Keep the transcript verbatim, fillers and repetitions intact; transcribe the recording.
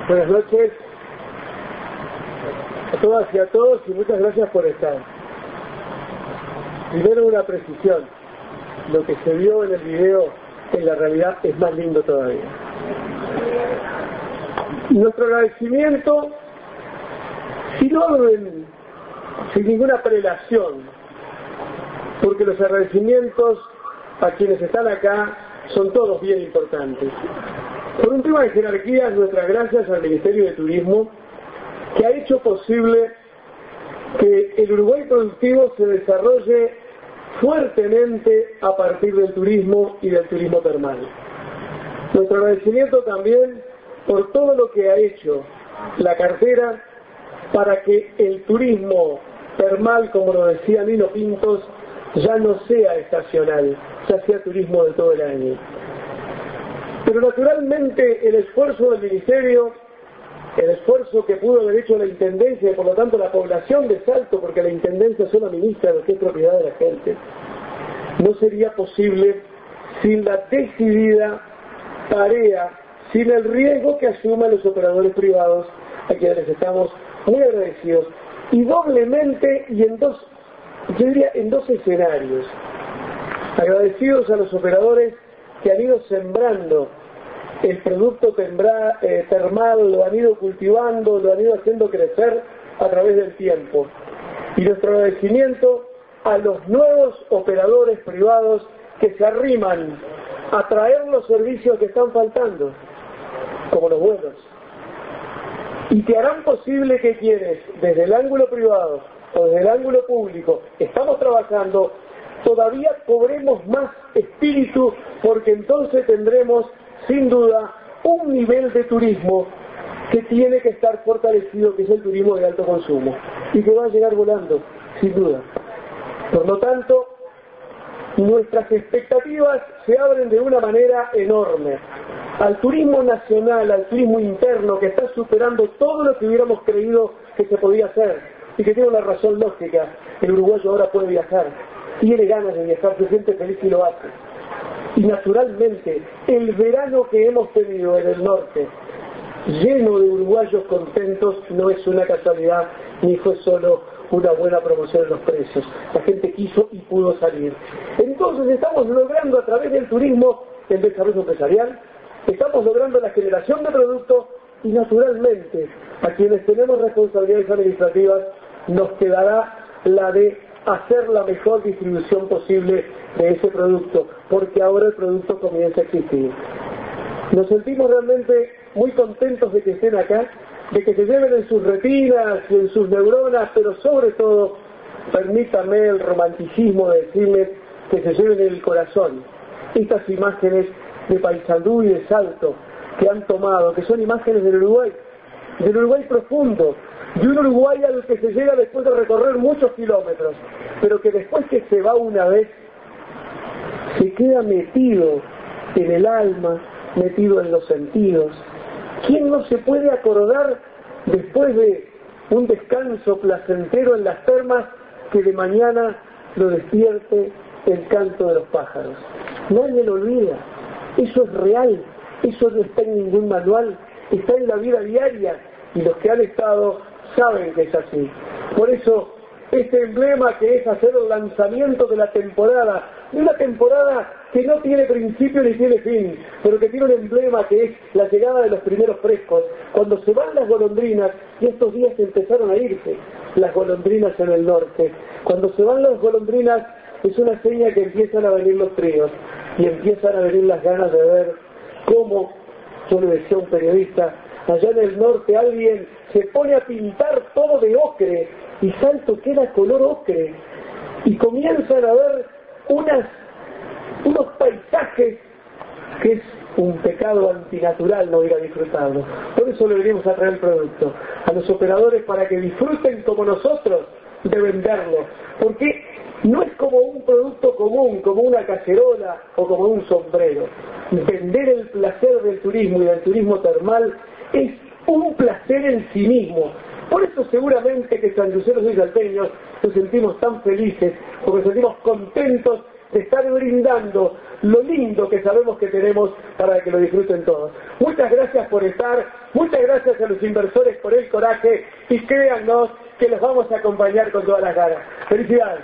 Buenas noches a todas y a todos y muchas gracias por estar. Primero una precisión, lo que se vio en el video en la realidad es más lindo todavía. Nuestro agradecimiento, sin orden, sin ninguna prelación, porque los agradecimientos a quienes están acá son todos bien importantes. Por un tema de jerarquía, nuestras gracias al Ministerio de Turismo, que ha hecho posible que el Uruguay productivo se desarrolle fuertemente a partir del turismo y del turismo termal. Nuestro agradecimiento también por todo lo que ha hecho la cartera para que el turismo termal, como lo decía Nino Pintos, ya no sea estacional, ya sea turismo de todo el año. Pero naturalmente el esfuerzo del Ministerio, el esfuerzo que pudo haber hecho la Intendencia y por lo tanto la población de Salto, porque la Intendencia solo administra lo que es propiedad de la gente, no sería posible sin la decidida tarea, sin el riesgo que asuman los operadores privados, a quienes estamos muy agradecidos, y doblemente y en dos, yo diría en dos escenarios. Agradecidos a los operadores que han ido sembrando el producto tembra, eh, termal, lo han ido cultivando, lo han ido haciendo crecer a través del tiempo. Y nuestro agradecimiento a los nuevos operadores privados que se arriman a traer los servicios que están faltando, como los vuelos, y que harán posible que quienes, desde el ángulo privado o desde el ángulo público, estamos trabajando, todavía cobremos más espíritu, porque entonces tendremos, sin duda, un nivel de turismo que tiene que estar fortalecido, que es el turismo de alto consumo, y que va a llegar volando, sin duda. Por lo tanto, nuestras expectativas se abren de una manera enorme al turismo nacional, al turismo interno, que está superando todo lo que hubiéramos creído que se podía hacer, y que tiene una razón lógica. El uruguayo ahora puede viajar, tiene ganas de viajar, se siente feliz y lo hace. Y naturalmente, el verano que hemos tenido en el norte, lleno de uruguayos contentos, no es una casualidad, ni fue solo una buena promoción en los precios. La gente quiso y pudo salir. Entonces estamos logrando a través del turismo el desarrollo empresarial, estamos logrando la generación de productos y naturalmente a quienes tenemos responsabilidades administrativas nos quedará la de hacer la mejor distribución posible de ese producto, porque ahora el producto comienza a existir. Nos sentimos realmente muy contentos de que estén acá, de que se lleven en sus retinas y en sus neuronas, pero sobre todo, permítame el romanticismo de decirles que se lleven en el corazón estas imágenes de Paysandú y de Salto que han tomado, que son imágenes del Uruguay, del Uruguay profundo, de un Uruguay al que se llega después de recorrer muchos kilómetros, pero que después que se va una vez, se queda metido en el alma, metido en los sentidos. ¿Quién no se puede acordar después de un descanso placentero en las termas que de mañana lo despierte el canto de los pájaros? Nadie lo olvida. Eso es real, eso no está en ningún manual, está en la vida diaria y los que han estado saben que es así. Por eso, este emblema que es hacer el lanzamiento de la temporada, de una temporada que no tiene principio ni tiene fin, pero que tiene un emblema que es la llegada de los primeros frescos, cuando se van las golondrinas, y estos días empezaron a irse las golondrinas en el norte. Cuando se van las golondrinas es una seña que empiezan a venir los tríos, y empiezan a venir las ganas de ver cómo, yo le decía a un periodista, allá en el norte alguien se pone a pintar todo de ocre, y Salto queda color ocre, y comienzan a ver unas, unos paisajes que es un pecado antinatural no ir a disfrutarlo. Por eso le venimos a traer el producto a los operadores para que disfruten como nosotros de venderlo, porque no es como un producto común, como una cacerola o como un sombrero. Vender el placer del turismo y del turismo termal es un placer en sí mismo. Por eso seguramente que sanluceros y salteños nos sentimos tan felices, porque nos sentimos contentos de estar brindando lo lindo que sabemos que tenemos para que lo disfruten todos. Muchas gracias por estar, muchas gracias a los inversores por el coraje y créannos que los vamos a acompañar con todas las ganas. Felicidades.